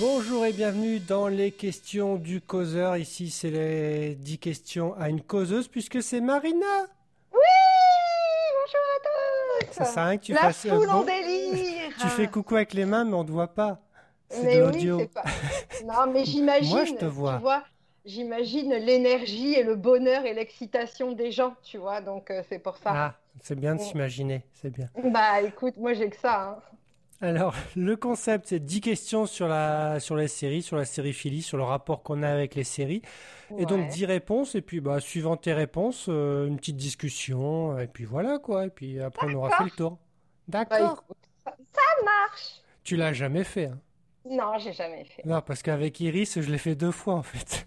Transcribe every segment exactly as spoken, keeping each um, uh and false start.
Bonjour et bienvenue dans les questions du causeur. Ici, c'est les dix questions à une causeuse puisque c'est Marina. Oui, bonjour à Ça tous. sert à rien que tu La fasses euh, foule en bon. Tu fais délire. coucou avec les mains, mais on te voit pas. C'est de Mais oui, l'audio. c'est pas. Non, mais Moi, je j'imagine, te tu vois. vois, j'imagine l'énergie et le bonheur et l'excitation des gens, tu vois, donc euh, c'est pour ça. Ah, c'est bien de Mm. s'imaginer, c'est bien. Bah écoute, moi j'ai que ça, hein. Alors, le concept, c'est dix questions sur la, sur les séries, sur la sériphilie, sur le rapport qu'on a avec les séries. Et donc, Ouais. dix réponses, et puis, bah, suivant tes réponses, euh, une petite discussion, et puis voilà, quoi. Et puis après, on aura fait le D'accord. tour. Bah D'accord. écoute, ça, ça marche. Tu l'as jamais fait, hein? Non, j'ai jamais fait. Non, parce qu'avec Iris, je l'ai fait deux fois, en fait.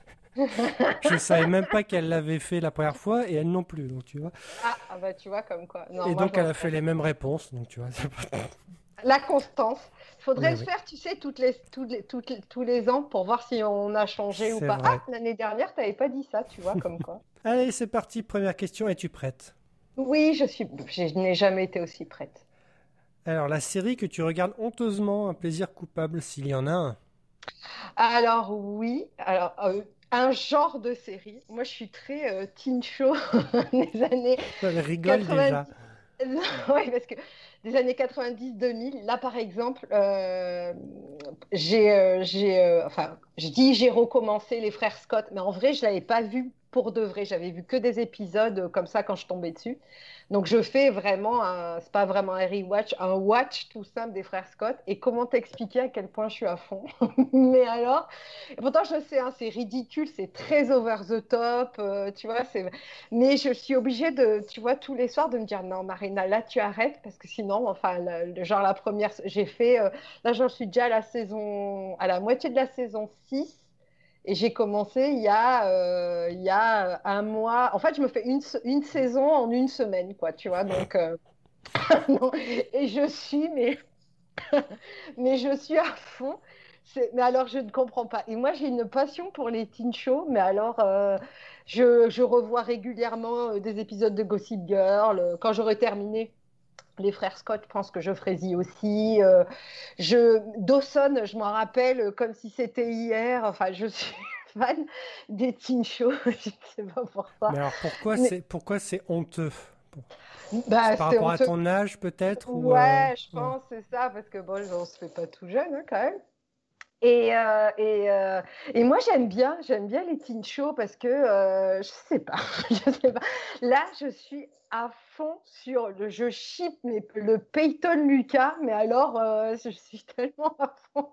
Je savais même pas qu'elle l'avait fait la première fois, et elle non plus, donc tu vois. Ah, ah bah tu vois comme quoi. Non, Et moi donc, j'en elle a sais fait les rien. mêmes réponses, donc tu vois, c'est pas... La constance. Il faudrait Mais le oui, faire, tu sais, toutes les, toutes les, toutes les- tous les ans pour voir si on a changé ou c'est pas. Ah, vrai. l'année dernière, tu n'avais pas dit ça, tu vois, comme quoi. Allez, c'est parti, première question, es-tu prête? Oui, je suis, je n'ai jamais été aussi prête. Alors, la série que tu regardes honteusement, un plaisir coupable, s'il y en a un. Alors oui, alors euh, un genre de série. Moi, je suis très euh, teen show des années Elle rigole déjà. quatre-vingt-dix. Non, ouais, parce que des années quatre-vingt-dix deux mille, là par exemple, euh, j'ai, euh, j'ai, euh, enfin, je dis j'ai recommencé les frères Scott, mais en vrai, je l'avais pas vu pour de vrai. J'avais vu que des épisodes euh, comme ça quand je tombais dessus. Donc je fais vraiment, un, c'est pas vraiment un rewatch, un watch tout simple des frères Scott. Et comment t'expliquer à quel point je suis à fond? Mais alors, et pourtant je sais, hein, c'est ridicule, c'est très over the top, euh, tu vois, c'est mais je suis obligée de, tu vois, tous les soirs de me dire non, Marina, là tu arrêtes parce que sinon, enfin, le, le- genre la première, j'ai fait, euh, là j'en suis déjà à la saison, à la moitié de la saison six et j'ai commencé il y a, euh, il y a un mois. En fait, je me fais une, une saison en une semaine, quoi, tu vois, donc, euh, non, et je suis, mais mais je suis à fond. C'est- Mais alors, je ne comprends pas. Et moi, j'ai une passion pour les teen shows, mais alors, euh, je, je revois régulièrement euh, des épisodes de Gossip Girl. Euh, Quand j'aurai terminé les frères Scott, je pense que je ferai Z aussi. Euh, je, Dawson, je m'en rappelle euh, comme si c'était hier. Enfin, je suis fan des teen shows. Je ne sais pas pourquoi. Mais alors, pourquoi Mais c'est pourquoi c'est honteux? Bon. C'est bah, par c'est rapport à honteux. ton âge, peut-être, ou... euh, Ouais, je ouais. pense, c'est ça, parce que bon, on se fait pas tout jeune, hein, quand même. Et, euh, et, euh, et moi, j'aime bien, j'aime bien les teen shows parce que euh, je sais pas, je sais pas. Là, je suis à fond sur le, je ship mais le Peyton Lucas, mais alors, euh, je suis tellement à fond.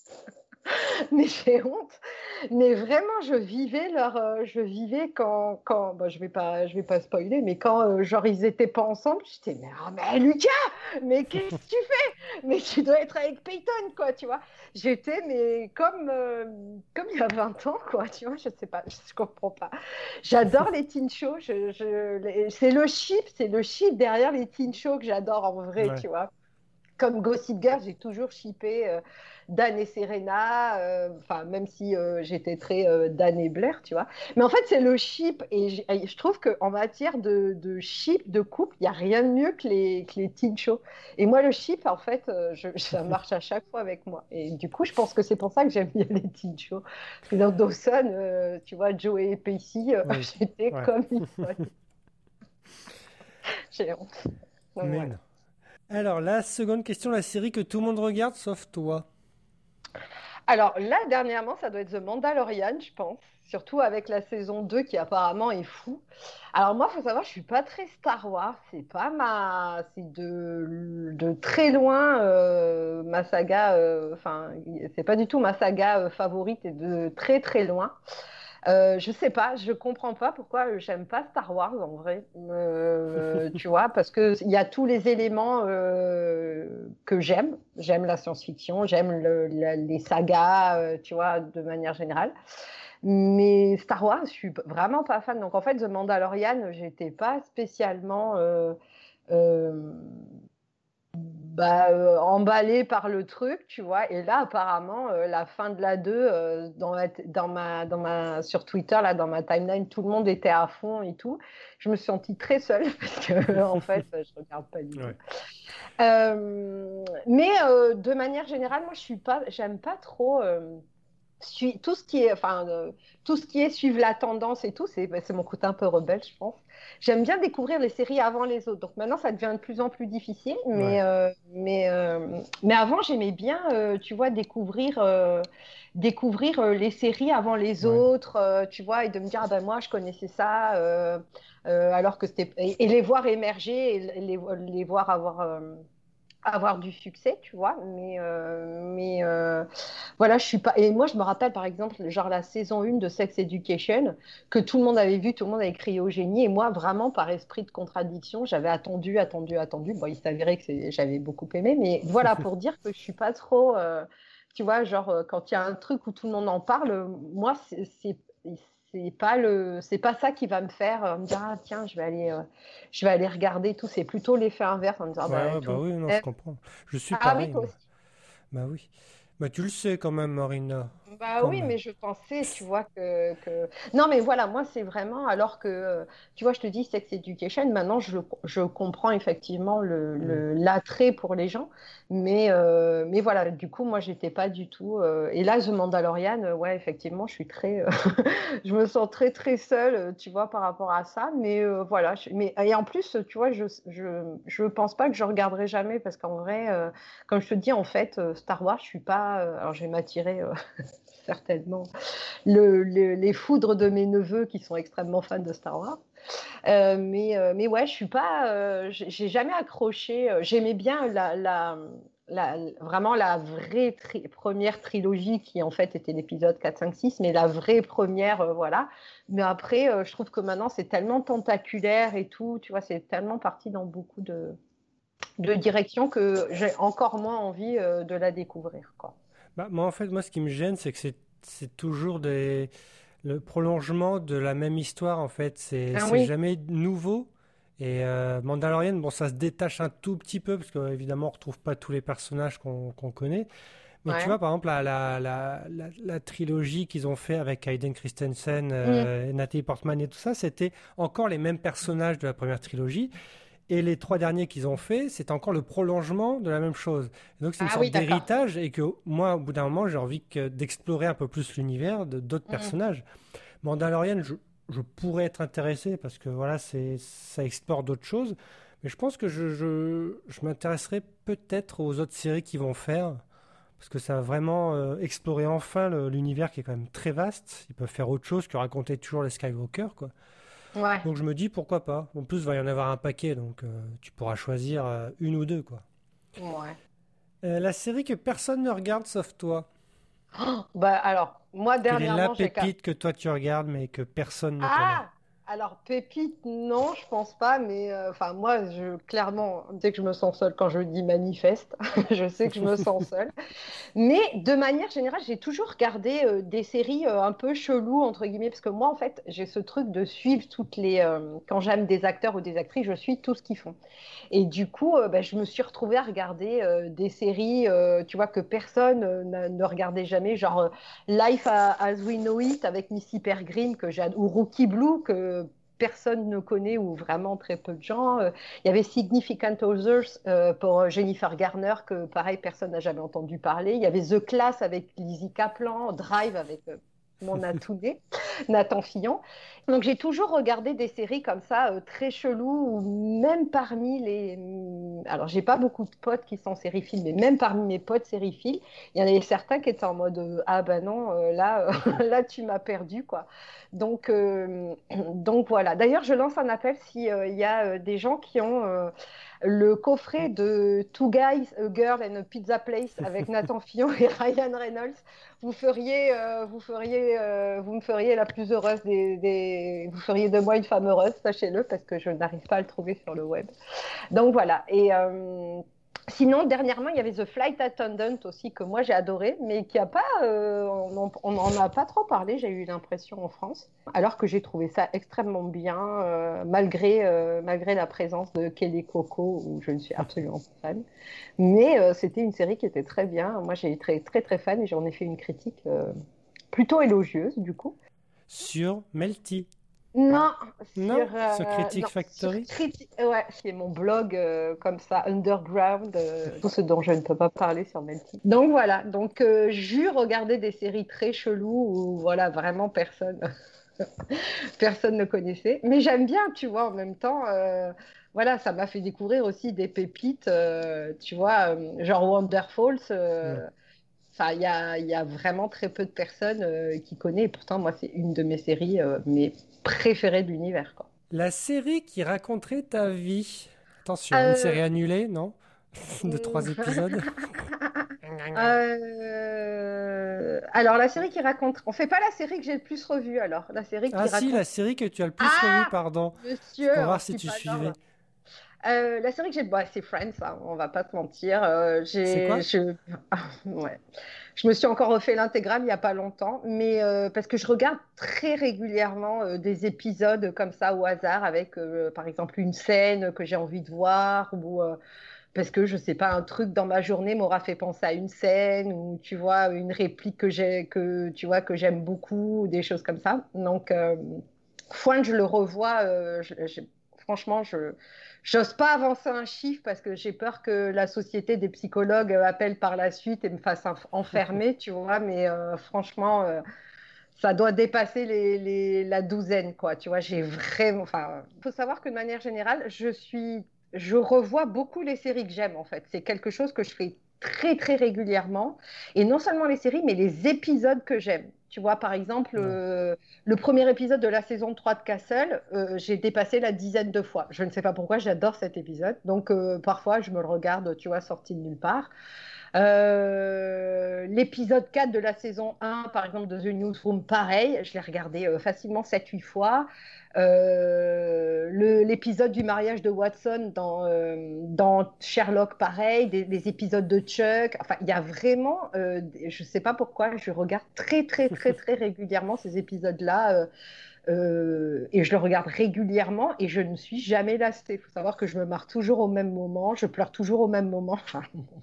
Mais j'ai honte. Mais vraiment, je vivais leur, euh, je vivais quand, quand, bon, je vais pas, je vais pas spoiler, mais quand euh, genre ils étaient pas ensemble, j'étais mais, oh, mais Lucas, mais qu'est-ce que tu fais? Mais tu dois être avec Peyton, quoi, tu vois. J'étais mais comme, euh, comme il y a vingt ans, quoi, tu vois. Je sais pas, je comprends pas. J'adore les teen shows. Je, je, les- c'est le chip, c'est le chip derrière les teen shows que j'adore en vrai, Ouais. tu vois. Comme Gossip Girl, j'ai toujours shippé euh, Dan et Serena, euh, enfin, même si euh, j'étais très euh, Dan et Blair, tu vois. Mais en fait, c'est le ship, et j- et je trouve qu'en matière de, de ship, de couple, il n'y a rien de mieux que les, que les teen shows. Et moi, le ship, en fait, euh, je- ça marche à chaque fois avec moi. Et du coup, je pense que c'est pour ça que j'aime bien les teen shows. Parce que dans Dawson, euh, tu vois, Joey et Pacey, euh, Oui. j'étais Ouais. comme une folle. J'ai honte. Donc Mais voilà. non. Alors, la seconde question, la série que tout le monde regarde, sauf toi. Alors là, dernièrement, ça doit être The Mandalorian, je pense. Surtout avec la saison deux qui apparemment est fou. Alors moi, il faut savoir, je suis pas très Star Wars. C'est pas ma... C'est de, de très loin euh, ma saga... euh, Enfin, c'est pas du tout ma saga euh, favorite et de très très loin. Euh, je sais pas, je comprends pas pourquoi j'aime pas Star Wars en vrai. Euh, tu vois, parce que il y a tous les éléments euh, que j'aime. J'aime la science-fiction, j'aime le- la- les sagas, euh, tu vois, de manière générale. Mais Star Wars, je suis vraiment pas fan. Donc en fait, The Mandalorian, j'étais pas spécialement euh, euh, bah, euh, emballée par le truc, tu vois. Et là, apparemment, euh, la fin de la deux, euh, dans ma, dans ma, dans ma, sur Twitter, là, dans ma timeline, tout le monde était à fond et tout. Je me suis sentie très seule parce que, en fait, je regarde pas du tout. Ouais. Euh, mais euh, de manière générale, moi, je suis pas, j'aime pas trop. Euh, suis- tout ce qui est, enfin, euh, tout ce qui est suivre la tendance et tout, c'est bah, c'est mon côté un peu rebelle, je pense. J'aime bien découvrir les séries avant les autres. Donc maintenant, ça devient de plus en plus difficile. Mais, Ouais. euh, mais, euh, mais avant, j'aimais bien, euh, tu vois, découvrir, euh, découvrir euh, les séries avant les Ouais. autres, euh, tu vois, et de me dire, ah ben moi, je connaissais ça, euh, euh, alors que c'était. Et, et les voir émerger et les, les voir avoir. euh, avoir du succès, tu vois, mais, euh, mais euh, voilà, je suis pas. Et moi, je me rappelle par exemple, genre la saison un de Sex Education, que tout le monde avait vu, tout le monde avait crié au génie, et moi, vraiment, par esprit de contradiction, j'avais attendu, attendu, attendu. Bon, il s'avérait que c'est- j'avais beaucoup aimé, mais voilà, pour dire que je suis pas trop. Euh, tu vois, genre, euh, quand il y a un truc où tout le monde en parle, euh, moi, c'est. c'est- c'est pas le, c'est pas ça qui va me faire euh, me dire ah tiens je vais aller, euh, je vais aller regarder tout. C'est plutôt l'effet inverse en me disant ah, Ouais, bah, ouais, tout le bah monde oui, non, je aime. comprends. Je suis Ah oui pareil, toi moi. aussi. Bah oui. Bah tu le sais quand même, Marina. Bah Quand oui, même. mais je pensais, tu vois, que, que... Non, mais voilà, moi, c'est vraiment... Alors que, euh, tu vois, je te dis Sex Education, maintenant, je, je comprends effectivement le, Mm. le- l'attrait pour les gens. Mais, euh, mais voilà, du coup, moi, j'étais pas du tout... euh, Et là, The Mandalorian, euh, ouais, effectivement, je suis très... euh, je me sens très, très seule, euh, tu vois, par rapport à ça. Mais euh, voilà. je- Mais... Et en plus, tu vois, je, je, je pense pas que je regarderai jamais parce qu'en vrai, euh, comme je te dis, en fait, euh, Star Wars, je suis pas... euh, Alors, je vais m'attirer... euh, certainement le, le, les foudres de mes neveux qui sont extrêmement fans de Star Wars. Euh, mais, euh, mais ouais, je suis pas, euh, j'ai jamais accroché. euh, J'aimais bien la, la, la, vraiment la vraie tri première trilogie qui en fait était l'épisode quatre, cinq, six, mais la vraie première, euh, voilà. Mais après, euh, je trouve que maintenant c'est tellement tentaculaire et tout, tu vois, c'est tellement parti dans beaucoup de, de directions que j'ai encore moins envie euh, de la découvrir, quoi. Bah, moi, en fait, moi, ce qui me gêne, c'est que c'est c'est toujours des... le prolongement de la même histoire, en fait. C'est Ah c'est oui, jamais nouveau. Et euh, Mandalorian, bon, ça se détache un tout petit peu, parce qu'évidemment, on retrouve pas tous les personnages qu'on qu'on connaît. Mais tu ouais. vois, par exemple, la, la, la, la, la trilogie qu'ils ont fait avec Hayden Christensen, Mm. euh, Natalie Portman et tout ça, c'était encore les mêmes personnages de la première trilogie. Et les trois derniers qu'ils ont fait, c'est encore le prolongement de la même chose. Et donc c'est une Ah sorte oui, d'accord. d'héritage et que moi, au bout d'un moment, j'ai envie que- d'explorer un peu plus l'univers de d'autres Mm. personnages. Mandalorian, je, je pourrais être intéressé parce que voilà, c'est, ça explore d'autres choses. Mais je pense que je, je, je m'intéresserai peut-être aux autres séries qu'ils vont faire. Parce que ça va vraiment euh, explorer enfin le- l'univers qui est quand même très vaste. Ils peuvent faire autre chose que raconter toujours les Skywalker, quoi. Ouais, Donc je me dis pourquoi pas. En plus, il va y en avoir un paquet, donc euh, tu pourras choisir euh, une ou deux, quoi. ouais. Euh, la série que personne ne regarde sauf toi. Oh, bah alors, moi Quelle est la dernièrement, j'ai qu'à... pépite que toi tu regardes mais que personne ne connaît? Ah! Alors, pépite, non, je pense pas, mais euh, enfin, moi, je, clairement, dès que je me sens seule, quand je dis manifeste, je sais que je me sens seule. Mais de manière générale, j'ai toujours regardé euh, des séries euh, un peu cheloues, entre guillemets, parce que moi, en fait, j'ai ce truc de suivre toutes les... euh, quand j'aime des acteurs ou des actrices, je suis tout ce qu'ils font. Et du coup, euh, bah, je me suis retrouvée à regarder euh, des séries, euh, tu vois, que personne euh, n'a- ne regardait jamais, genre euh, Life as We Know It avec Missy Peregrine, que j'ai, ou Rookie Blue, que personne ne connaît ou vraiment très peu de gens. Euh, Il y avait Significant Others euh, pour Jennifer Garner, que pareil, personne n'a jamais entendu parler. Il y avait The Class avec Lizzie Kaplan, Drive avec euh, mon atouné, Nathan Fillon. Donc j'ai toujours regardé des séries comme ça, euh, très cheloues, ou même parmi les... mm, Alors j'ai pas beaucoup de potes qui sont sériphiles, mais même parmi mes potes sériphiles, il y en avait certains qui étaient en mode euh, ah ben non, euh, là, euh, là tu m'as perdu, quoi. Donc, euh, donc voilà. D'ailleurs, je lance un appel s'il euh, y a euh, des gens qui ont euh, le coffret de Two Guys, a Girl and a Pizza Place avec Nathan Fillon et Ryan Reynolds. Vous feriez, euh, vous feriez, euh, vous me feriez la plus heureuse des, des, vous feriez de moi une femme heureuse, sachez-le, parce que je n'arrive pas à le trouver sur le web. Donc voilà. Et, euh, Sinon, dernièrement, il y avait The Flight Attendant aussi, que moi j'ai adoré, mais qui a pas, euh, on n'en a pas trop parlé, j'ai eu l'impression en France, alors que j'ai trouvé ça extrêmement bien, euh, malgré, euh, malgré la présence de Kelly Coco, où je ne suis absolument pas fan. Mais euh, c'était une série qui était très bien. Moi, j'ai été très, très, très fan et j'en ai fait une critique euh, plutôt élogieuse, du coup. Sur Melty. Non, sur, Non? Sur euh, Critic non, sur Factory? Criti- ouais, c'est mon blog euh, comme ça, underground, euh, tout ce dont je ne peux pas parler sur Melty. Donc voilà, donc euh, j'ai regardé des séries très cheloues où voilà, vraiment personne, personne ne connaissait. Mais j'aime bien, tu vois, en même temps, euh, voilà, ça m'a fait découvrir aussi des pépites, euh, tu vois, euh, genre Wonderfalls. Hmm. euh, Enfin, il y a, il y a vraiment très peu de personnes euh, qui connaissent. Et pourtant, moi, c'est une de mes séries, euh, mes préférées de l'univers, quoi. La série qui raconterait ta vie. Attention, une Euh, série annulée, non? De hmm, trois épisodes. euh, Alors, la série qui raconte. On fait pas la série que j'ai le plus revue, alors. La série Ah qui si, raconte. la série que tu as le plus revue, Ah, pardon. C'est monsieur, pour oh, voir je si suis tu pas dans suivais. là. Euh, la série que j'ai. Bah, c'est Friends, hein, on va pas te mentir. Euh, C'est j'ai. quoi? Je... Ah, ouais. Je me suis encore refait l'intégrale il n'y a pas longtemps, mais euh, parce que je regarde très régulièrement euh, des épisodes comme ça au hasard avec, euh, par exemple, une scène que j'ai envie de voir ou euh, parce que je sais pas, un truc dans ma journée m'aura fait penser à une scène ou tu vois une réplique que j'ai que tu vois que j'aime beaucoup, ou des choses comme ça. Donc, euh, Fouin, je le revois. Euh, je- je- franchement, je j'ose pas avancer un chiffre parce que j'ai peur que la société des psychologues euh, appelle par la suite et me fasse enf- enfermer, tu vois. Mais euh, franchement, euh, ça doit dépasser les, les- la douzaine, quoi. Tu vois, j'ai vraiment. Enfin, il faut savoir que de manière générale, je suis, je revois beaucoup les séries que j'aime, en fait. C'est quelque chose que je fais très, très régulièrement. Et non seulement les séries, mais les épisodes que j'aime. Tu vois, par exemple, Ouais. euh, le premier épisode de la saison trois de Castle, euh, j'ai dépassé la dizaine de fois. Je ne sais pas pourquoi, j'adore cet épisode. Donc, euh, parfois, je me le regarde, tu vois, sorti de nulle part. Euh, l'épisode quatre de la saison un, par exemple, de The Newsroom, pareil, je l'ai regardé euh, facilement sept huit fois. Euh, le- l'épisode du mariage de Watson dans, euh, dans Sherlock, pareil, des, des épisodes de Chuck. Enfin, il y a vraiment, euh, je ne sais pas pourquoi, je regarde très, très, très, très régulièrement ces épisodes-là. Euh, euh, et je le regarde régulièrement et je ne suis jamais lassée. Il faut savoir que je me marre toujours au même moment, je pleure toujours au même moment. Enfin,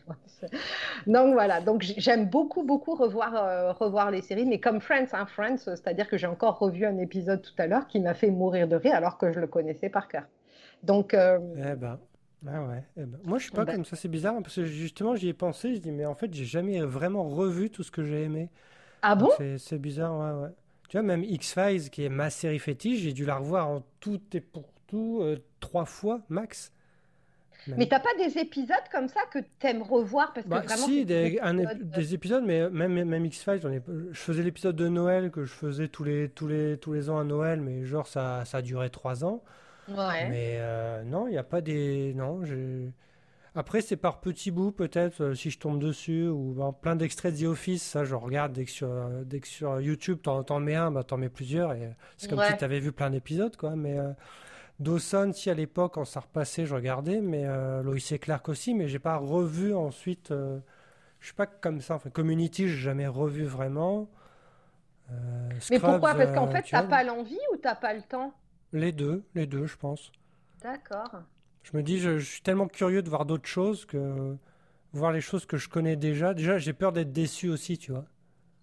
donc voilà, donc j'aime beaucoup, beaucoup revoir, euh, revoir les séries, mais comme Friends, hein, Friends, c'est-à-dire que j'ai encore revu un épisode tout à l'heure qui m'a fait mourir de rire alors que je le connaissais par cœur. Donc, euh, Eh ben. Ah ouais. Eh ben. Moi, je suis pas ben, comme ça, c'est bizarre, hein, parce que justement, j'y ai pensé, je dis, mais en fait, j'ai jamais vraiment revu tout ce que j'ai aimé. ah Donc bon? c'est c'est bizarre, ouais, ouais. Tu vois, même X-Files, qui est ma série fétiche, j'ai dû la revoir en tout et pour tout euh, trois fois max. Mais Même. t'as pas des épisodes comme ça que t'aimes revoir parce que Bah vraiment c'est si, des des, un ép- épisodes. euh, des épisodes, mais même, même X-Files, j'en ai- je faisais l'épisode de Noël que je faisais tous les, tous les, tous les ans à Noël, mais genre ça, ça a duré trois ans. Ouais. Mais euh, non, il n'y a pas des... Non, j'ai... Après, c'est par petits bouts, peut-être, euh, si je tombe dessus, ou ben, plein d'extraits de The Office, ça, je regarde dès que sur, euh, dès que sur YouTube, t'en, t'en mets un, bah, t'en mets plusieurs, et euh, c'est comme si Ouais. t'avais vu plein d'épisodes, quoi. Mais euh, Dawson, si à l'époque, quand ça repassait, je regardais, mais euh, Lois et Clark aussi, mais j'ai pas revu ensuite. Euh, je suis pas comme ça. Enfin, Community, j'ai jamais revu vraiment. Euh, Mais Scrubs, pourquoi? Parce qu'en euh, fait, tu t'as vois, pas l'envie ou t'as pas le temps? les deux, les deux, je pense. D'accord. Je me dis, je, je suis tellement curieux de voir d'autres choses que voir les choses que je connais déjà. Déjà, j'ai peur d'être déçu aussi, tu vois.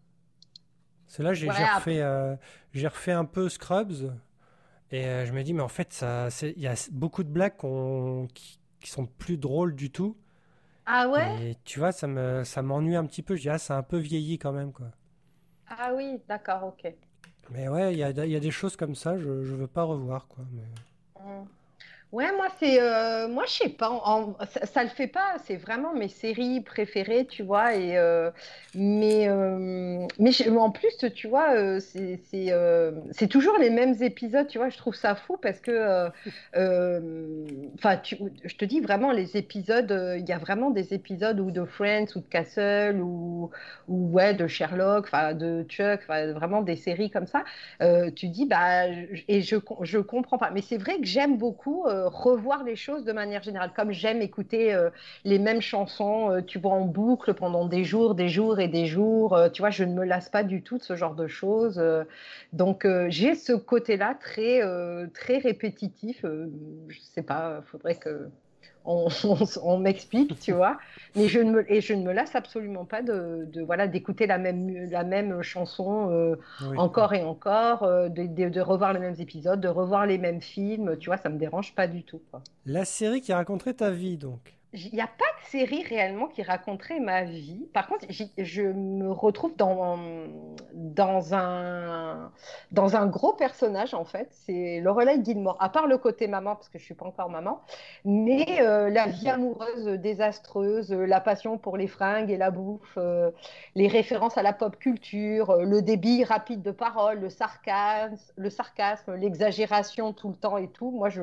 C'est là, j'ai Ouais, j'ai après. refait, euh, j'ai refait un peu Scrubs et euh, je me dis, mais en fait, ça, c'est- il y a beaucoup de blagues qu'on- qui, qui sont plus drôles du tout. Ah ouais? Et tu vois, ça me, ça m'ennuie un petit peu. Je dis, ah, c'est un peu vieilli quand même, quoi. Ah oui, d'accord, ok. Mais ouais, il y a, il y a des choses comme ça, je, je veux pas revoir, quoi. Mais... Mm. Ouais, moi c'est euh, moi je sais pas, en- en- ça, ça le fait pas, c'est vraiment mes séries préférées, tu vois, et euh, mais euh, mais je- en plus tu vois, euh, c'est c'est euh, c'est toujours les mêmes épisodes, tu vois, je trouve ça fou parce que euh, euh, enfin tu je te dis vraiment les épisodes, euh, il y a vraiment des épisodes ou de Friends ou de Castle ou ou ouais de Sherlock, enfin de Chuck, enfin vraiment des séries comme ça. Euh, tu dis bah je- et je je comprends pas, mais c'est vrai que j'aime beaucoup. Euh, euh, revoir les choses de manière générale. Comme j'aime écouter euh, les mêmes chansons, euh, tu vois, en boucle pendant des jours, des jours et des jours. Euh, tu vois, je ne me lasse pas du tout de ce genre de choses. Euh, donc, euh, j'ai ce côté-là très, euh, très répétitif. Euh, je sais pas, il faudrait que on, on, on m'explique, tu vois. Mais je ne me, et je ne me lasse absolument pas de, de voilà, d'écouter la même, la même chanson euh, Oui. encore et encore, euh, de, de, de revoir les mêmes épisodes, de revoir les mêmes films, tu vois, ça me dérange pas du tout, quoi. La série qui raconterait ta vie, donc. Il n'y a pas de série réellement qui raconterait ma vie. Par contre, j'y- je me retrouve dans, dans un, dans un gros personnage, en fait. C'est Lorelai Gilmore. À part le côté maman, parce que je ne suis pas encore maman, mais euh, la vie amoureuse désastreuse, euh, la passion pour les fringues et la bouffe, euh, les références à la pop culture, euh, le débit rapide de parole, le sarcasme, le sarcasme, l'exagération tout le temps et tout. Moi, je...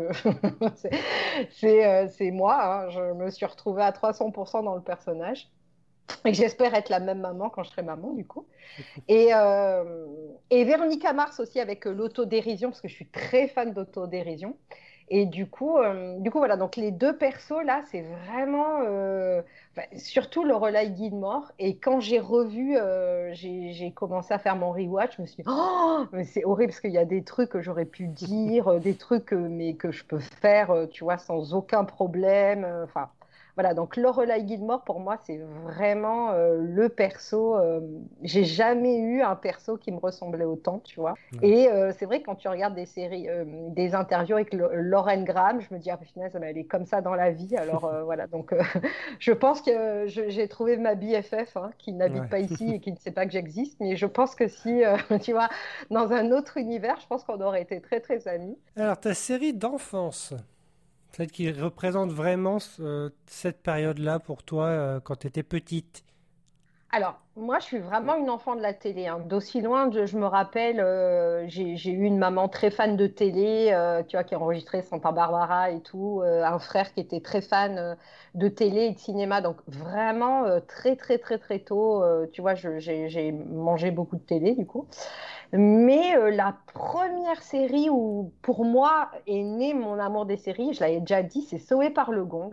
c'est euh, c'est moi, hein. Je me suis retrouvée à trois cents pour cent dans le personnage. Et j'espère être la même maman quand je serai maman, du coup. Et, euh, et Véronica Mars aussi avec euh, l'autodérision, parce que je suis très fan d'autodérision. Et du coup, euh, du coup, voilà, donc les deux persos, là, c'est vraiment... euh, enfin, surtout Lorelai Gilmore. Et quand j'ai revu, euh, j'ai j'ai commencé à faire mon rewatch, je me suis dit, oh, mais c'est horrible, parce qu'il y a des trucs que j'aurais pu dire, euh, des trucs, euh, mais que je peux faire, euh, tu vois, sans aucun problème. euh, Enfin, voilà, donc Lorelai Gilmore, pour moi, c'est vraiment euh, le perso. Euh, j'ai jamais eu un perso qui me ressemblait autant, tu vois. Ouais. Et euh, c'est vrai que quand tu regardes des séries, euh, des interviews avec Lo- Lauren Graham, je me dis, ah, finalement, elle est comme ça dans la vie. Alors euh, voilà, donc euh, je pense que je- j'ai trouvé ma B F F, hein, qui n'habite Ouais. pas ici et qui ne sait pas que j'existe. Mais je pense que si, euh, tu vois, dans un autre univers, je pense qu'on aurait été très, très amis. Alors, ta série d'enfance, celle qui représente vraiment euh, cette période-là pour toi euh, quand tu étais petite. Alors, moi, je suis vraiment une enfant de la télé, hein. D'aussi loin, je, je me rappelle, euh, j'ai, j'ai eu une maman très fan de télé, euh, tu vois, qui enregistrait Santa Barbara et tout, euh, un frère qui était très fan euh, de télé et de cinéma. Donc, vraiment, euh, très, très, très, très tôt, euh, tu vois, je- j'ai, j'ai mangé beaucoup de télé, du coup. Mais euh, la première série où, pour moi, est né mon amour des séries, je l'avais déjà dit, c'est Sauvé par le Gong.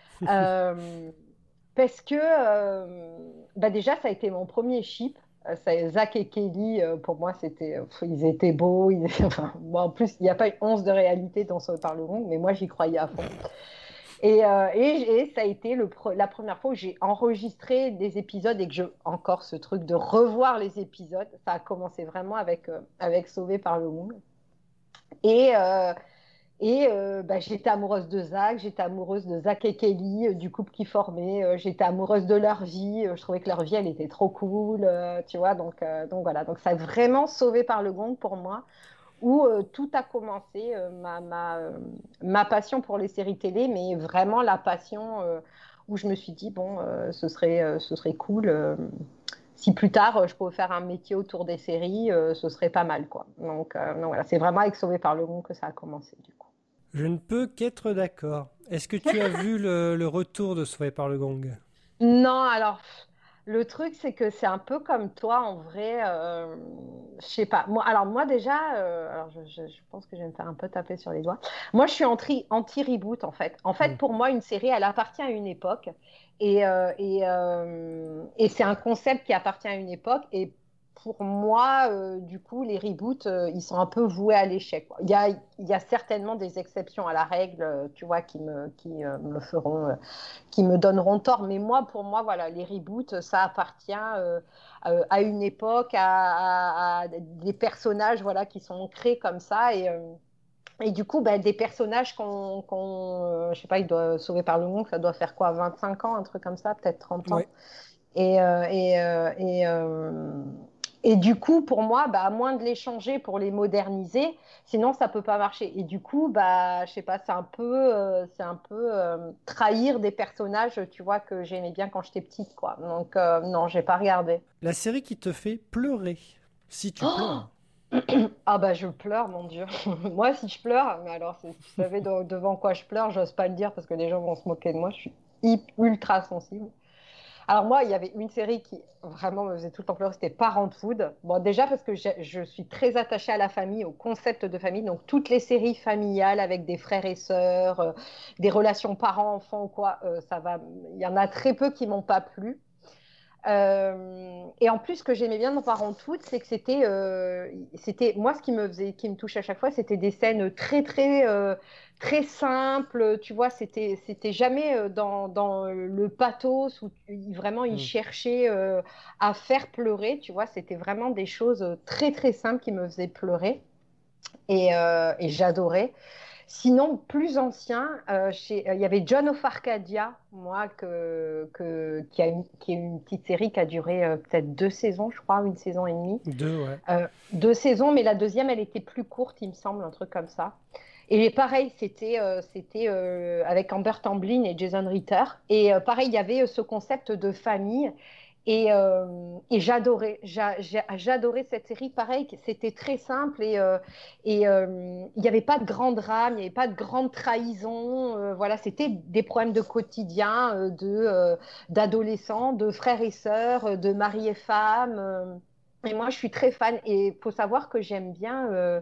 Euh, Parce que euh, bah déjà, ça a été mon premier ship. Euh, ça- Zach et Kelly, euh, pour moi, c'était, euh, pff, ils étaient beaux. Ils étaient- enfin, bon, en plus, il n'y a pas une once de réalité dans ce par le monde, mais moi, j'y croyais à fond. Et, euh, et, et ça a été le pre- la première fois où j'ai enregistré des épisodes et que je, encore ce truc de revoir les épisodes, ça a commencé vraiment avec, euh, avec Sauvé par le monde. Et, euh, et euh, bah, j'étais amoureuse de Zach, j'étais amoureuse de Zach et Kelly, euh, du couple qu'ils formaient, euh, j'étais amoureuse de leur vie, euh, je trouvais que leur vie, elle était trop cool, euh, tu vois, donc, euh, donc voilà, donc ça a vraiment sauvé par le gong pour moi, où euh, tout a commencé, euh, ma, ma, euh, ma passion pour les séries télé, mais vraiment la passion euh, où je me suis dit, bon, euh, ce serait, euh, ce serait cool, euh, si plus tard euh, je pouvais faire un métier autour des séries, euh, ce serait pas mal, quoi. Donc, euh, donc voilà, c'est vraiment avec Sauvé par le gong que ça a commencé, du coup. Je ne peux qu'être d'accord. Est-ce que tu as vu le, le retour de Sauvé par le Gong? Non, alors le truc c'est que c'est un peu comme toi en vrai. Euh, je sais pas. Moi, alors moi déjà, euh, alors je, je- je pense que je vais me faire un peu taper sur les doigts. Moi, je suis anti, anti-reboot en fait. En fait, Hmm. pour moi, une série, elle appartient à une époque et euh, et, euh, et c'est un concept qui appartient à une époque et pour moi, euh, du coup, les reboots, euh, ils sont un peu voués à l'échec, quoi. Il y a, il y a certainement des exceptions à la règle, euh, tu vois, qui me, qui, euh, me feront, euh, qui me donneront tort. Mais moi, pour moi, voilà, les reboots, ça appartient euh, euh, à une époque, à, à- à des personnages, voilà, qui sont créés comme ça. Et, euh, et du coup, ben, des personnages qu'on, qu'on euh, je sais pas, ils doivent sauver par le monde, ça doit faire quoi, vingt-cinq ans, un truc comme ça, peut-être trente ans. Ouais. Et, euh, et, euh, et, euh, et du coup, pour moi, bah, à moins de les changer pour les moderniser, sinon ça peut pas marcher. Et du coup, bah, je sais pas, c'est un peu, euh, c'est un peu euh, trahir des personnages, tu vois, que j'aimais bien quand j'étais petite, quoi. Donc euh, non, j'ai pas regardé. La série qui te fait pleurer, si tu Oh, pleures. ah bah je pleure, mon Dieu. Moi, si je pleure, mais alors si tu savais de- devant quoi je pleure, j'ose pas le dire parce que les gens vont se moquer de moi. Je suis hyp- ultra sensible. Alors moi, il y avait une série qui vraiment me faisait tout le temps pleurer, c'était Parenthood. Bon, déjà parce que je, je suis très attachée à la famille, au concept de famille. Donc toutes les séries familiales avec des frères et sœurs, euh, des relations parents-enfants ou quoi, euh, ça va. Il y en a très peu qui m'ont pas plu. Euh, et en plus, ce que j'aimais bien dans Parenthood, c'est que c'était, euh, c'était, moi, ce qui me faisait, qui me touche à chaque fois, c'était des scènes très, très, euh, très simples. Tu vois, c'était, c'était jamais euh, dans, dans le pathos où il- vraiment il Mm. cherchait euh, à faire pleurer. Tu vois, c'était vraiment des choses très, très simples qui me faisaient pleurer. Et, euh, et j'adorais. Sinon, plus ancien, euh, chez- euh, il y avait John of Arcadia, moi, que, que- qui a une, qui est une petite série qui a duré euh, peut-être deux saisons, je crois, une saison et demie. Deux, ouais. Euh, deux saisons, mais la deuxième, elle était plus courte, il me semble, un truc comme ça. Et pareil, c'était euh, c'était euh, avec Amber Tamblyn et Jason Ritter. Et euh, pareil, il y avait euh, ce concept de famille. Et, euh, et j'adorais, j'a- j'a- j'adorais cette série. Pareil, c'était très simple et euh, et euh, il n'y avait pas de grand drame, il n'y avait pas de grande trahison. Euh, voilà, c'était des problèmes de quotidien, euh, de euh, d'adolescents, de frères et sœurs, euh, de mari et femme. euh. Et moi, je suis très fan. Et il faut savoir que j'aime bien. euh,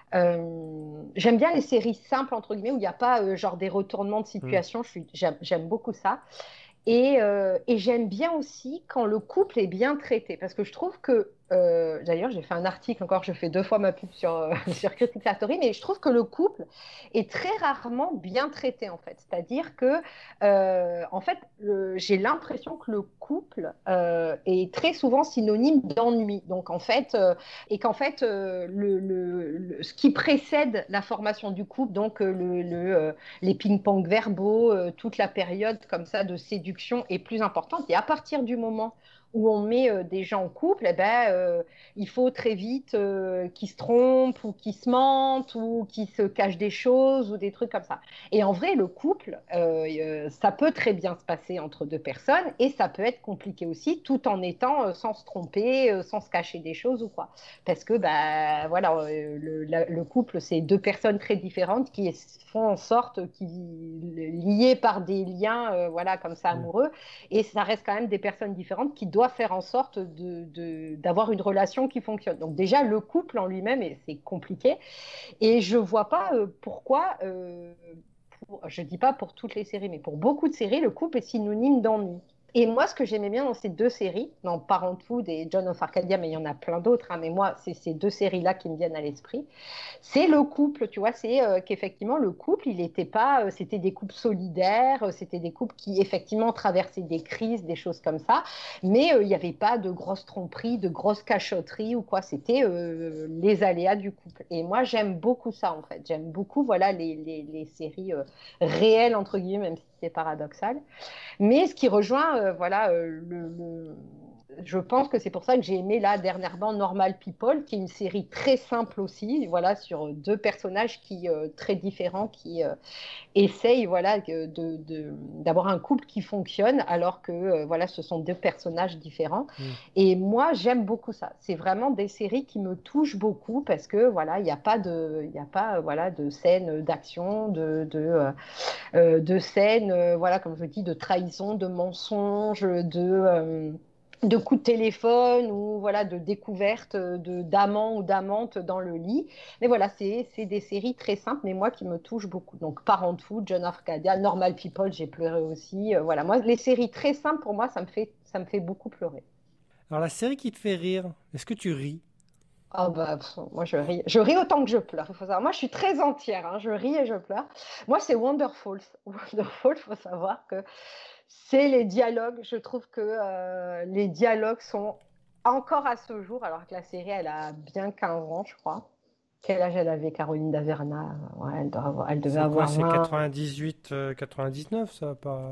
euh, j'aime bien les séries simples, entre guillemets, où il n'y a pas euh, genre des retournements de Mm. situation. Je suis, j'aime, j'aime beaucoup ça. Et, euh, et j'aime bien aussi quand le couple est bien traité, parce que je trouve que, euh, d'ailleurs, j'ai fait un article encore, je fais deux fois ma pub sur, euh, sur Critic Factory, mais je trouve que le couple est très rarement bien traité, en fait. C'est-à-dire que, euh, en fait, le- j'ai l'impression que le couple euh, est très souvent synonyme d'ennui. Donc, en fait, euh, et qu'en fait, euh, le, le- le- ce qui précède la formation du couple, donc euh, le, le, euh, les ping-pong verbaux, euh, toute la période comme ça de séduction est plus importante. Et à partir du moment où on met euh, des gens en couple, eh ben, euh, il faut très vite euh, qu'ils se trompent ou qu'ils se mentent ou qu'ils se cachent des choses ou des trucs comme ça. Et en vrai, le couple, euh, euh, ça peut très bien se passer entre deux personnes et ça peut être compliqué aussi tout en étant euh, sans se tromper, euh, sans se cacher des choses ou quoi. Parce que bah, voilà, euh, le, la- le couple, c'est deux personnes très différentes qui font en sorte qu'ils liés par des liens euh, voilà, comme ça Mm. amoureux. Et ça reste quand même des personnes différentes qui doivent faire en sorte de, de, d'avoir une relation qui fonctionne. Donc déjà, le couple en lui-même, c'est compliqué. Et je ne vois pas euh, pourquoi, euh, pour, je ne dis pas pour toutes les séries, mais pour beaucoup de séries, le couple est synonyme d'ennui. Et moi, ce que j'aimais bien dans ces deux séries, dans Parenthood et John of Arcadia, mais il y en a plein d'autres, hein, mais moi, c'est ces deux séries-là qui me viennent à l'esprit, c'est le couple, tu vois, c'est euh, qu'effectivement, le couple, il n'était pas, euh, c'était des couples solidaires, euh, c'était des couples qui, effectivement, traversaient des crises, des choses comme ça, mais euh, il n'y avait pas de grosses tromperies, de grosses cachotteries ou quoi, c'était euh, les aléas du couple. Et moi, j'aime beaucoup ça, en fait. J'aime beaucoup, voilà, les, les, les séries euh, réelles, entre guillemets, même si c'est paradoxal. Mais ce qui rejoint, euh, voilà, euh, le, le- je pense que c'est pour ça que j'ai aimé là dernièrement Normal People, qui est une série très simple aussi, voilà, sur deux personnages qui euh, très différents, qui euh, essayent, voilà, de, de- d'avoir un couple qui fonctionne, alors que euh, voilà, ce sont deux personnages différents. Mm. Et moi, j'aime beaucoup ça. C'est vraiment des séries qui me touchent beaucoup parce que voilà, il n'y a pas de, il y a pas, euh, voilà, de scènes d'action, de, de euh, euh, de scènes, euh, voilà, comme je dis, de trahison, de mensonges, de, euh, de coups de téléphone ou voilà, de découverte de, d'amants ou d'amantes dans le lit. Mais voilà, c'est, c'est des séries très simples, mais moi qui me touchent beaucoup. Donc Parenthood, John of Arcadia, Normal People, j'ai pleuré aussi. Euh, voilà, moi, les séries très simples, pour moi, ça me fait, ça me fait beaucoup pleurer. Alors, la série qui te fait rire, est-ce que tu ris? Ah bah, pff, moi je ris. Je ris autant que je pleure, il faut savoir. Moi je suis très entière, hein. Je ris et je pleure. Moi c'est Wonderfall. Wonderfall, il faut savoir que c'est les dialogues. Je trouve que euh, les dialogues sont encore à ce jour, alors que la série elle a bien quinze ans, je crois. Quel âge elle avait, Caroline Daverna? Ouais, elle, doit avoir- elle devait C'est quoi? avoir C'est vingt. quatre-vingt-dix-huit, euh, quatre-vingt-dix-neuf, ça, pas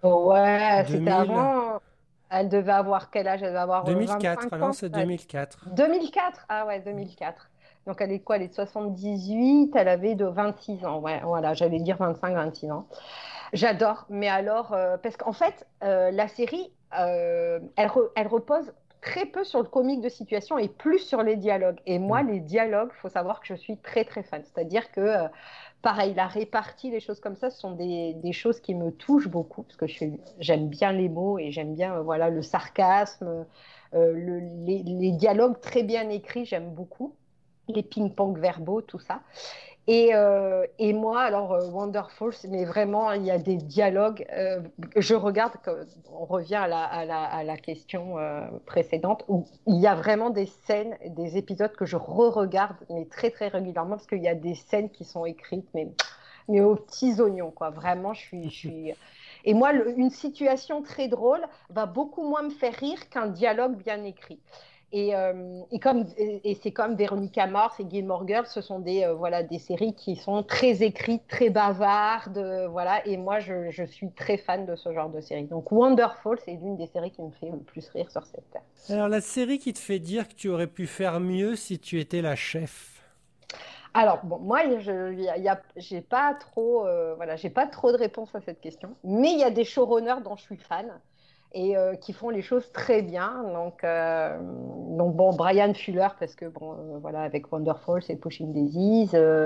Ouais, c'était deux mille? avant. Elle devait avoir quel âge? Elle devait avoir euh, deux mille quatre. Ah vingt-cinq non, ans. c'est Ouais. deux mille quatre. deux mille quatre. Ah ouais, deux mille quatre. Donc elle est quoi? Elle est de soixante-dix-huit. Elle avait de vingt-six ans. Ouais, voilà, j'allais dire vingt-cinq, vingt-six ans. J'adore. Mais alors, euh, parce qu'en fait, euh, la série, euh, elle, re- elle repose très peu sur le comique de situation et plus sur les dialogues. Et moi, Mm. les dialogues, faut savoir que je suis très très fan. C'est-à-dire que euh, pareil, la répartie, les choses comme ça, ce sont des, des choses qui me touchent beaucoup parce que je suis, j'aime bien les mots et j'aime bien euh, voilà, le sarcasme, euh, le, les, les dialogues très bien écrits, j'aime beaucoup. Les ping-pong verbaux, tout ça. Et, euh, et moi, alors, euh, Wonderful, mais vraiment, il y a des dialogues. Euh, je regarde, on revient à la, à la, à la question euh, précédente, où il y a vraiment des scènes, des épisodes que je re-regarde, mais très, très régulièrement, parce qu'il y a des scènes qui sont écrites, mais, mais aux petits oignons, quoi. Vraiment, je suis. Je suis... Et moi, le, une situation très drôle va beaucoup moins me faire rire qu'un dialogue bien écrit. Et, euh, et, comme, et, et c'est comme Veronica Mars et Gilmore Girls, ce sont des, euh, voilà, des séries qui sont très écrites, très bavardes. Euh, voilà, et moi, je, je suis très fan de ce genre de série. Donc, Wonderful, c'est l'une des séries qui me fait le plus rire sur cette terre. Alors, la série qui te fait dire que tu aurais pu faire mieux si tu étais la chef. Alors, bon, moi, je y a, y a, j'ai pas trop, euh, voilà, j'ai pas trop de réponses à cette question. Mais il y a des showrunners dont je suis fan et euh, qui font les choses très bien. Donc, euh, donc bon, Brian Fuller, parce que bon, euh, voilà, avec Wonderful, c'est Pushing Daisies, euh,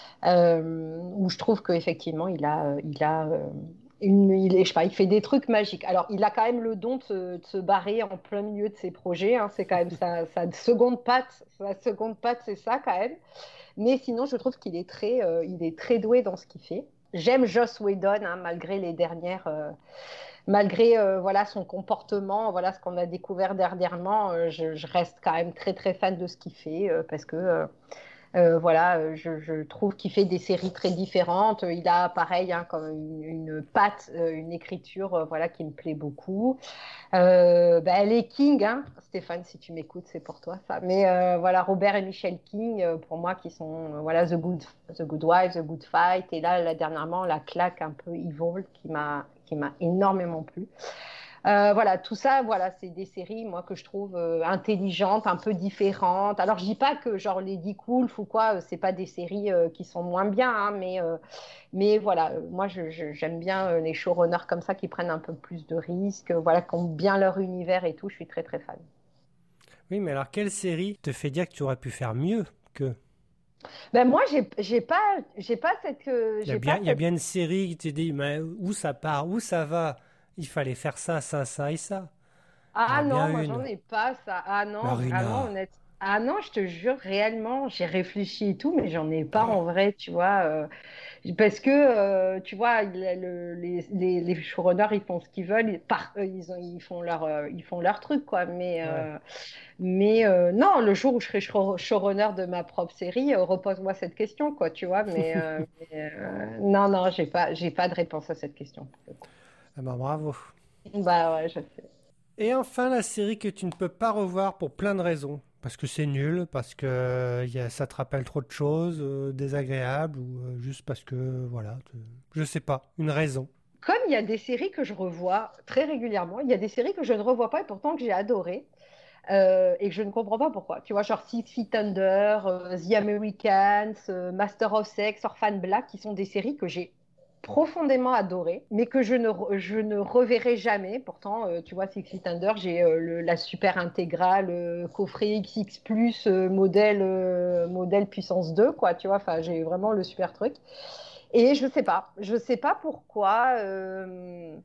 euh, où je trouve qu'effectivement, il a, il a, euh, une, il, est, je sais pas, il fait des trucs magiques. Alors, il a quand même le don de se, de se barrer en plein milieu de ses projets. Hein, c'est quand même sa, sa seconde patte. Sa seconde patte, c'est ça quand même. Mais sinon, je trouve qu'il est très, euh, il est très doué dans ce qu'il fait. J'aime Joss Whedon, hein, malgré les dernières, euh, malgré euh, voilà son comportement, voilà ce qu'on a découvert dernièrement. Euh, je, je, reste quand même très très fan de ce qu'il fait euh, parce que euh, euh, voilà, je, je trouve qu'il fait des séries très différentes. Il a pareil hein, comme une, une patte, euh, une écriture, euh, voilà qui me plaît beaucoup. Euh, bah, les King, hein. Stéphane, si tu m'écoutes, c'est pour toi ça. Mais euh, voilà, Robert et Michelle King, euh, pour moi, qui sont euh, voilà The Good, The Good Wife, The Good Fight. Et là, là dernièrement, la claque un peu Evil qui m'a qui m'a énormément plu. Euh, voilà, tout ça, voilà, c'est des séries, moi, que je trouve euh, intelligentes, un peu différentes. Alors, je dis pas que genre Lady Wolf ou quoi, euh, c'est pas des séries euh, qui sont moins bien, hein, mais euh, mais voilà, euh, moi, je, je, j'aime bien euh, les showrunners comme ça qui prennent un peu plus de risques, euh, voilà, qui ont bien leur univers et tout. Je suis très très fan. Oui, mais alors, quelle série te fait dire que tu aurais pu faire mieux que... Ben moi, j'ai j'ai pas j'ai pas cette euh, Il y a j'ai bien, pas il y a cette bien une série qui te dit, mais où ça part, où ça va? Il fallait faire ça, ça, ça et ça. Il y en Ah a bien non, moi j'en une. ai pas ça. Ah non, vraiment Marina. honnête. Ah non, je te jure réellement, j'ai réfléchi et tout, mais j'en ai pas en vrai, tu vois. euh, Parce que, euh, tu vois, il- le- les, les, les showrunners, ils font ce qu'ils veulent, ils, par- euh, ils, ont- ils font leur, euh, ils font leur truc, quoi. Mais, Ouais. euh, mais euh, non, le jour où je serai show- showrunner de ma propre série, euh, repose-moi cette question, quoi, tu vois. Mais, euh, mais, euh, non, non, j'ai pas, j'ai pas de réponse à cette question, pour le coup. Ah bah bravo. Bah ouais, je sais. Et enfin, la série que tu ne peux pas revoir pour plein de raisons. Parce que c'est nul, parce que euh, y a- ça te rappelle trop de choses euh, désagréables, ou euh, juste parce que, voilà, te- je sais pas, une raison. Comme il y a des séries que je revois très régulièrement, il y a des séries que je ne revois pas et pourtant que j'ai adorées. Euh, et que je ne comprends pas pourquoi. Tu vois, genre Six Feet Under, euh, The Americans, euh, Master of Sex, Orphan Black, qui sont des séries que j'ai profondément adorées, mais que je ne, re- je ne reverrai jamais. Pourtant, euh, tu vois, Six Feet Under, j'ai euh, le- la super intégrale, euh, coffret X X plus, euh, modèle, euh, modèle puissance deux, quoi, tu vois, enfin, j'ai vraiment le super truc. Et je sais pas, je sais pas pourquoi. euh,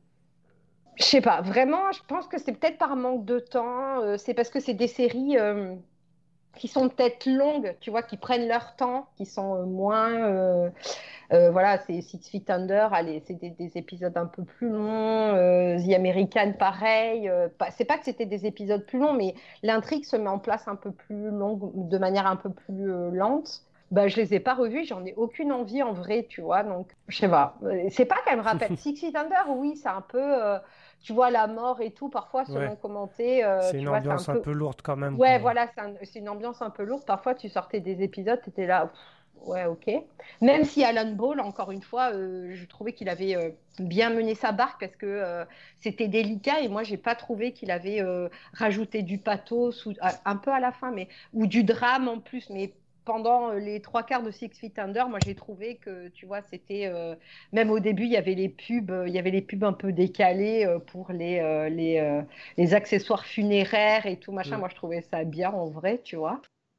je sais pas, vraiment, je pense que c'est peut-être par manque de temps, euh, c'est parce que c'est des séries euh, qui sont peut-être longues, tu vois, qui prennent leur temps, qui sont euh, moins... euh, euh, voilà, c'est Six Feet Under, allez, c'est des, des épisodes un peu plus longs, euh, The American, pareil. Euh, pas- c'est pas que c'était des épisodes plus longs, mais l'intrigue se met en place un peu plus longue, de manière un peu plus euh, lente. Bah, je les ai pas revus, j'en ai aucune envie en vrai, tu vois. Donc, je sais pas. Euh, C'est pas qu'elle me rappelle. Six Feet Under, oui, c'est un peu, euh, tu vois, la mort et tout, parfois, Ouais. selon comment t'es, euh, C'est une tu vois, c'est un ambiance un peu. peu lourde quand même, Ouais, quoi. voilà, c'est un- c'est une ambiance un peu lourde. Parfois, tu sortais des épisodes, tu étais là, pff, ouais, ok. Même si Alan Ball, encore une fois, euh, je trouvais qu'il avait euh, bien mené sa barque parce que euh, c'était délicat et moi, j'ai pas trouvé qu'il avait euh, rajouté du pathos ou, à- un peu à la fin, mais ou du drame en plus. Mais pendant euh, les trois quarts de Six Feet Under, moi, j'ai trouvé que, tu vois, c'était euh, même au début, il y avait les pubs, euh, il y avait les pubs un peu décalées euh, pour les les euh, les accessoires funéraires et tout machin. Mm. Moi, je trouvais ça bien en vrai, tu vois.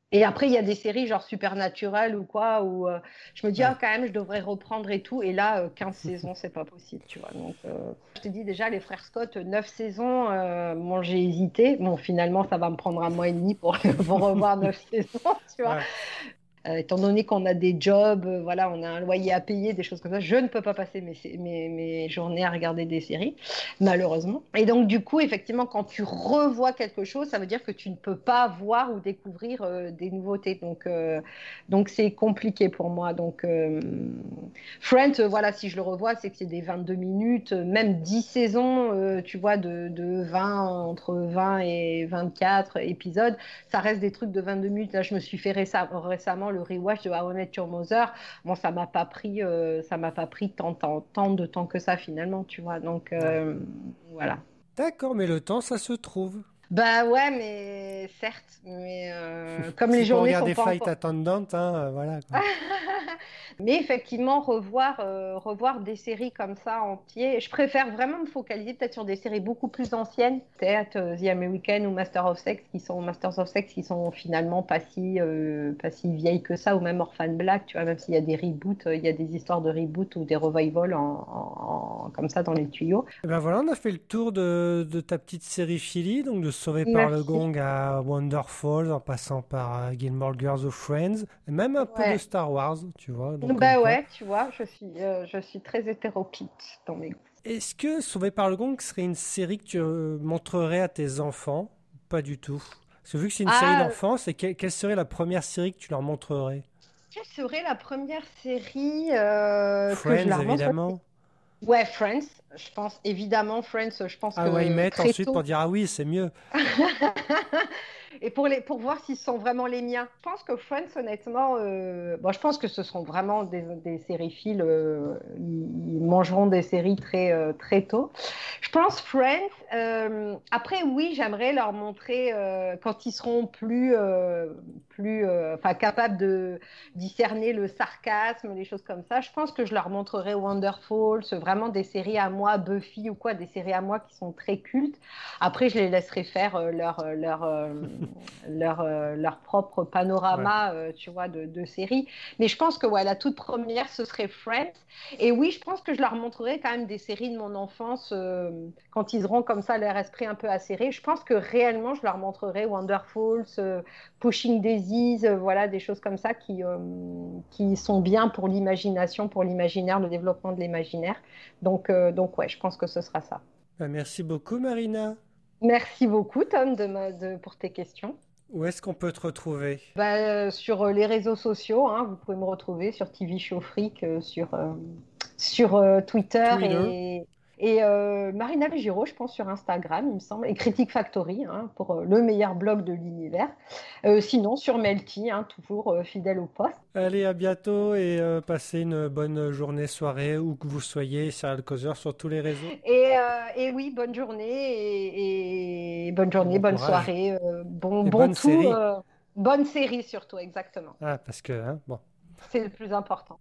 Et après, il y a des séries genre Supernatural ou quoi, où euh, je me dis, ah, Ouais. quand même, je devrais reprendre et tout. Et là, euh, quinze saisons, c'est pas possible, tu vois. Donc, euh, je te dis déjà, les frères Scott, neuf saisons, euh, bon, j'ai hésité. Bon, finalement, ça va me prendre un mois et demi pour, pour revoir neuf saisons, tu vois. Ouais. Euh, étant donné qu'on a des jobs, euh, voilà, on a un loyer à payer, des choses comme ça, je ne peux pas passer mes, mes, mes journées à regarder des séries, malheureusement. Et donc, du coup, effectivement, quand tu revois quelque chose, ça veut dire que tu ne peux pas voir ou découvrir euh, des nouveautés. Donc, euh, donc, c'est compliqué pour moi. Donc, euh, Friends, euh, voilà, si je le revois, c'est que c'est des vingt-deux minutes, euh, même dix saisons, euh, tu vois, de, de vingt, entre vingt et vingt-quatre épisodes, ça reste des trucs de vingt-deux minutes. Là, je me suis fait récem- récemment le rewatch de How I Met Your Mother. Bon, ça m'a pas pris, euh, ça m'a pas pris tant, tant, tant de temps que ça finalement, tu vois. Donc Ouais. euh, voilà. D'accord, mais le temps, ça se trouve. Bah ouais, mais certes, mais euh, comme les C'est pour journées sont regarder pas Flight encore. Attendant, hein, euh, voilà quoi. Mais effectivement, revoir, euh, revoir des séries comme ça entier, je préfère vraiment me focaliser peut-être sur des séries beaucoup plus anciennes, peut-être euh, The American ou Master of Sex, qui sont Masters of Sex, qui sont finalement pas si, euh, pas si vieilles que ça, ou même Orphan Black, tu vois, même s'il y a des reboots, euh, il y a des histoires de reboots ou des revivals en, en- en- comme ça dans les tuyaux. Et ben voilà, on a fait le tour de, de ta petite série Philly, donc de Sauvé par le Merci. Gong à Wonderfall, en passant par euh, Gilmore Girls ou Friends, et même un peu de Ouais. Star Wars, tu vois, donc comme Bah quoi. ouais, tu vois, je suis, euh, je suis très hétéroclite dans mes goûts. Est-ce que Sauvé par le Gong serait une série que tu euh, montrerais à tes enfants? Pas du tout. Parce que vu que c'est une série Ah, d'enfance, et que- quelle serait la première série que tu leur montrerais? quelle serait la première série euh, que je Friends, leur montre? évidemment. Ouais, Friends, je pense évidemment Friends, je pense Ah ouais, ils que mettent très ensuite pour tôt. dire ah oui, c'est mieux. Et pour les, pour voir s'ils sont vraiment les miens. Je pense que Friends, honnêtement, euh, bon, je pense que ce seront vraiment des, des sériphiles. Euh, ils, ils mangeront des séries très, euh, très tôt. Je pense Friends. Euh, après, oui, j'aimerais leur montrer euh, quand ils seront plus, euh, plus, euh, enfin, capables de discerner le sarcasme, les choses comme ça. Je pense que je leur montrerai Wonderfall, c'est vraiment des séries à moi, Buffy ou quoi, des séries à moi qui sont très cultes. Après, je les laisserai faire euh, leur, euh, leur, euh, leur, euh, leur propre Ouais. panorama, euh, tu vois, de, de séries. Mais je pense que ouais, la toute première, ce serait Friends. Et oui, je pense que je leur montrerai quand même des séries de mon enfance euh, quand ils auront comme ça leur esprit un peu acéré. Je pense que réellement, je leur montrerai Wonderfalls, euh, Pushing Daisies, euh, voilà, des choses comme ça qui, euh, qui sont bien pour l'imagination, pour l'imaginaire, le développement de l'imaginaire. Donc, euh, donc ouais, je pense que ce sera ça. Bah, merci beaucoup, Marina. Merci beaucoup, Tom, de ma- de- pour tes questions. Où est-ce qu'on peut te retrouver? Bah, euh, sur euh, les réseaux sociaux, hein, vous pouvez me retrouver sur T V Show Freak, euh, sur, euh, sur euh, Twitter Twitter. et, et euh, Marina Vigiro, je pense, sur Instagram, il me semble, et Critique Factory, hein, pour euh, le meilleur blog de l'univers. Euh, sinon, sur Melty, hein, toujours euh, fidèle au poste. Allez, à bientôt et euh, passez une bonne journée, soirée, où que vous soyez, Serial Causeur sur tous les réseaux. Et, euh, et oui, bonne journée et, et bonne Et journée, bon bonne courage. soirée, euh, bon, Et bon bonne tout, série. euh, bonne série surtout, exactement. Ah, parce que, hein, bon. C'est le plus important.